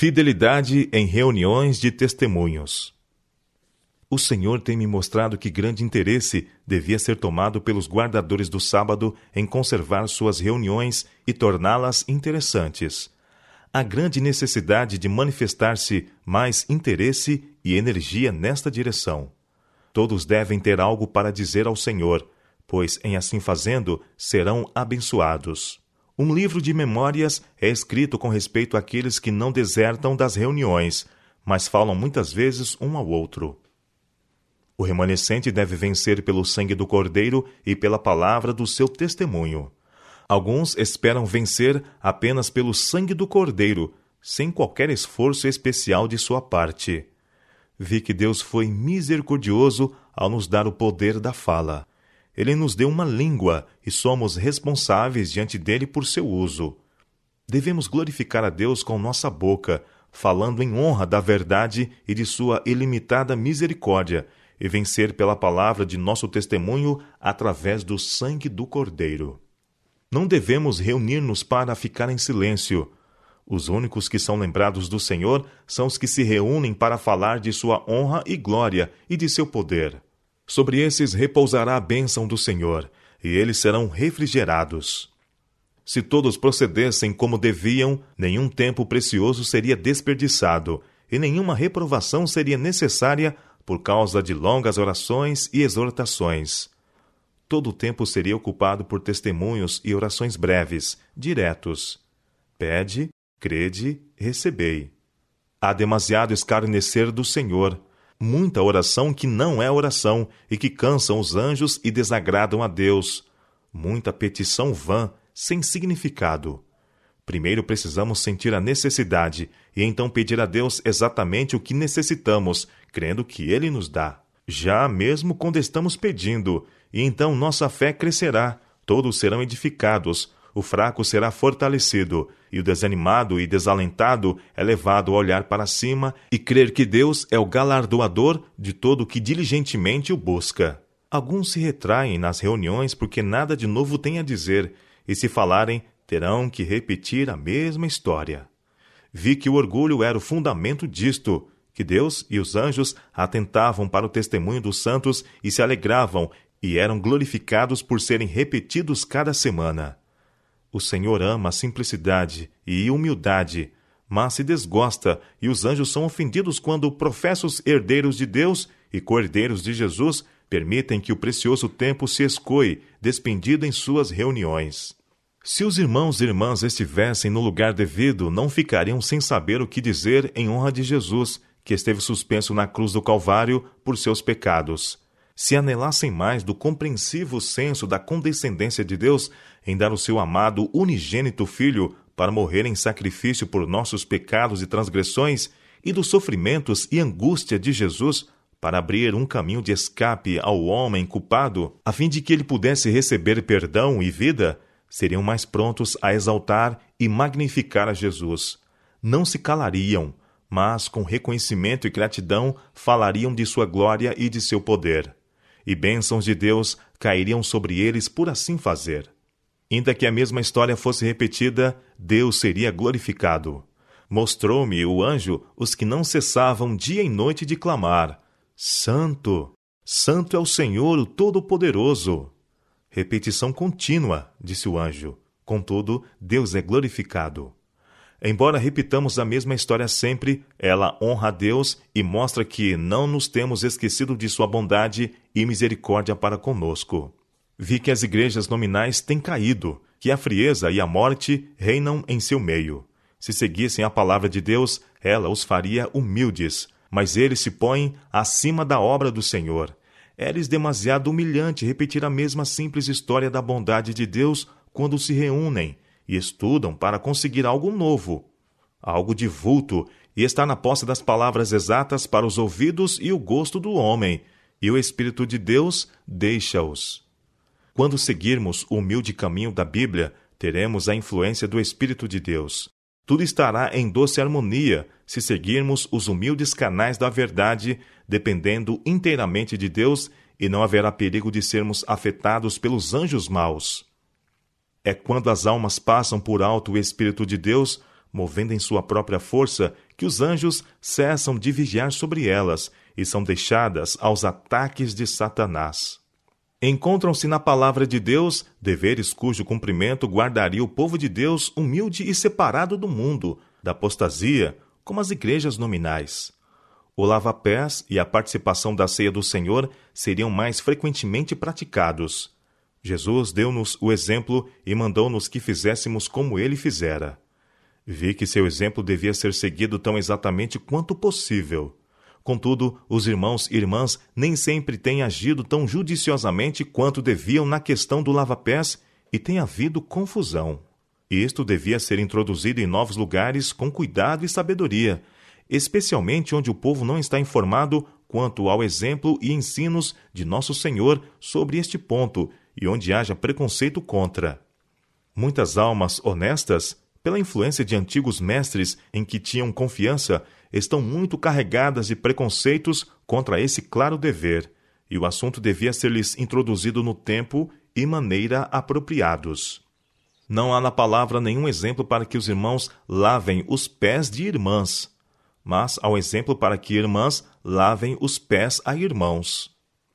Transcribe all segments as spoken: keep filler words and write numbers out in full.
Fidelidade em reuniões de testemunhos. O Senhor tem me mostrado que grande interesse devia ser tomado pelos guardadores do sábado em conservar suas reuniões e torná-las interessantes. Há grande necessidade de manifestar-se mais interesse e energia nesta direção. Todos devem ter algo para dizer ao Senhor, pois, em assim fazendo, serão abençoados. Um livro de memórias é escrito com respeito àqueles que não desertam das reuniões, mas falam muitas vezes um ao outro. O remanescente deve vencer pelo sangue do Cordeiro e pela palavra do seu testemunho. Alguns esperam vencer apenas pelo sangue do Cordeiro, sem qualquer esforço especial de sua parte. Vi que Deus foi misericordioso ao nos dar o poder da fala. Ele nos deu uma língua e somos responsáveis diante dele por seu uso. Devemos glorificar a Deus com nossa boca, falando em honra da verdade e de sua ilimitada misericórdia, e vencer pela palavra de nosso testemunho através do sangue do Cordeiro. Não devemos reunir-nos para ficar em silêncio. Os únicos que são lembrados do Senhor são os que se reúnem para falar de sua honra e glória e de seu poder. Sobre esses repousará a bênção do Senhor, e eles serão refrigerados. Se todos procedessem como deviam, nenhum tempo precioso seria desperdiçado, e nenhuma reprovação seria necessária por causa de longas orações e exortações. Todo o tempo seria ocupado por testemunhos e orações breves, diretos. Pede, crede, recebei. Há demasiado escarnecer do Senhor, muita oração que não é oração e que cansam os anjos e desagradam a Deus, muita petição vã, sem significado. Primeiro precisamos sentir a necessidade e então pedir a Deus exatamente o que necessitamos, crendo que Ele nos dá. Já mesmo quando estamos pedindo, e então nossa fé crescerá, todos serão edificados, o fraco será fortalecido, e o desanimado e desalentado é levado a olhar para cima e crer que Deus é o galardoador de todo o que diligentemente o busca. Alguns se retraem nas reuniões porque nada de novo têm a dizer, e se falarem, terão que repetir a mesma história. Vi que o orgulho era o fundamento disto, que Deus e os anjos atentavam para o testemunho dos santos e se alegravam e eram glorificados por serem repetidos cada semana. O Senhor ama a simplicidade e humildade, mas se desgosta e os anjos são ofendidos quando professos herdeiros de Deus e co-herdeiros de Jesus permitem que o precioso tempo se escoe, despendido em suas reuniões. Se os irmãos e irmãs estivessem no lugar devido, não ficariam sem saber o que dizer em honra de Jesus, que esteve suspenso na cruz do Calvário por seus pecados. Se anelassem mais do compreensivo senso da condescendência de Deus em dar o seu amado unigênito Filho para morrer em sacrifício por nossos pecados e transgressões, e dos sofrimentos e angústia de Jesus para abrir um caminho de escape ao homem culpado, a fim de que ele pudesse receber perdão e vida, seriam mais prontos a exaltar e magnificar a Jesus. Não se calariam, mas com reconhecimento e gratidão falariam de sua glória e de seu poder. E bênçãos de Deus cairiam sobre eles por assim fazer. Ainda que a mesma história fosse repetida, Deus seria glorificado. Mostrou-me o anjo os que não cessavam dia e noite de clamar: Santo, Santo é o Senhor, o Todo-Poderoso. Repetição contínua, disse o anjo. Contudo, Deus é glorificado. Embora repitamos a mesma história sempre, ela honra a Deus e mostra que não nos temos esquecido de sua bondade e misericórdia para conosco. Vi que as igrejas nominais têm caído, que a frieza e a morte reinam em seu meio. Se seguissem a palavra de Deus, ela os faria humildes, mas eles se põem acima da obra do Senhor. É-lhes demasiado humilhante repetir a mesma simples história da bondade de Deus quando se reúnem e estudam para conseguir algo novo, algo de vulto, e está na posse das palavras exatas para os ouvidos e o gosto do homem, e o Espírito de Deus deixa-os. Quando seguirmos o humilde caminho da Bíblia, teremos a influência do Espírito de Deus. Tudo estará em doce harmonia se seguirmos os humildes canais da verdade, dependendo inteiramente de Deus, e não haverá perigo de sermos afetados pelos anjos maus. É quando as almas passam por alto o Espírito de Deus, movendo em sua própria força, que os anjos cessam de vigiar sobre elas e são deixadas aos ataques de Satanás. Encontram-se na palavra de Deus deveres cujo cumprimento guardaria o povo de Deus humilde e separado do mundo, da apostasia, como as igrejas nominais. O lava-pés e a participação da ceia do Senhor seriam mais frequentemente praticados. Jesus deu-nos o exemplo e mandou-nos que fizéssemos como ele fizera. Vi que seu exemplo devia ser seguido tão exatamente quanto possível. Contudo, os irmãos e irmãs nem sempre têm agido tão judiciosamente quanto deviam na questão do lava-pés e tem havido confusão. Isto devia ser introduzido em novos lugares com cuidado e sabedoria, especialmente onde o povo não está informado quanto ao exemplo e ensinos de Nosso Senhor sobre este ponto e onde haja preconceito contra. Muitas almas honestas, pela influência de antigos mestres em que tinham confiança, estão muito carregadas de preconceitos contra esse claro dever, e o assunto devia ser-lhes introduzido no tempo e maneira apropriados. Não há na palavra nenhum exemplo para que os irmãos lavem os pés de irmãs, mas há um exemplo para que irmãs lavem os pés a irmãos.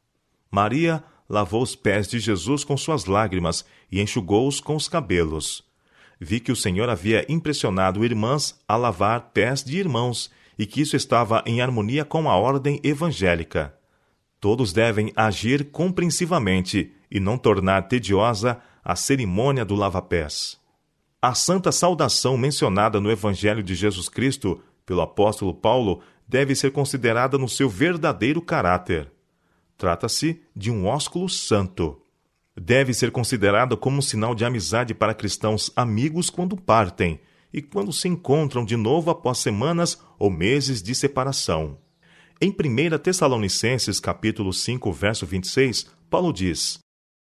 Maria lavou os pés de Jesus com suas lágrimas e enxugou-os com os cabelos. Vi que o Senhor havia impressionado irmãs a lavar pés de irmãos e que isso estava em harmonia com a ordem evangélica. Todos devem agir compreensivamente e não tornar tediosa a cerimônia do lava-pés. A santa saudação mencionada no Evangelho de Jesus Cristo pelo apóstolo Paulo deve ser considerada no seu verdadeiro caráter. Trata-se de um ósculo santo. Deve ser considerada como um sinal de amizade para cristãos amigos quando partem e quando se encontram de novo após semanas ou meses de separação. Em primeira Tessalonicenses, capítulo cinco, verso vinte e seis, Paulo diz: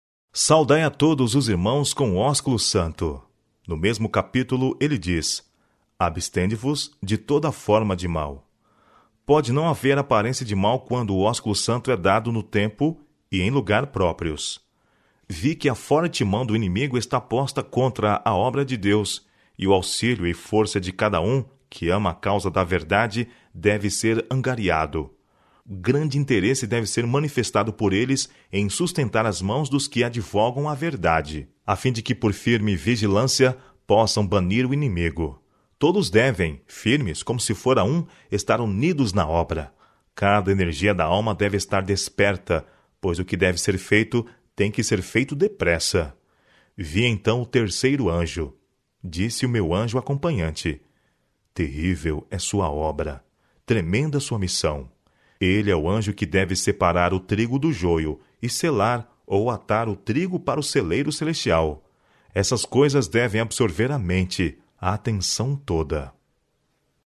Saudai a todos os irmãos com o ósculo santo. No mesmo capítulo, ele diz: Abstende-vos de toda forma de mal. Pode não haver aparência de mal quando o ósculo santo é dado no tempo e em lugar próprios. Vi que a forte mão do inimigo está posta contra a obra de Deus, e o auxílio e força de cada um que ama a causa da verdade deve ser angariado. Grande interesse deve ser manifestado por eles em sustentar as mãos dos que advogam a verdade, a fim de que por firme vigilância possam banir o inimigo. Todos devem, firmes como se fora um, estar unidos na obra. Cada energia da alma deve estar desperta, pois o que deve ser feito tem que ser feito depressa. Vi então o terceiro anjo. Disse o meu anjo acompanhante: Terrível é sua obra, tremenda sua missão. Ele é o anjo que deve separar o trigo do joio e selar ou atar o trigo para o celeiro celestial. Essas coisas devem absorver a mente, a atenção toda.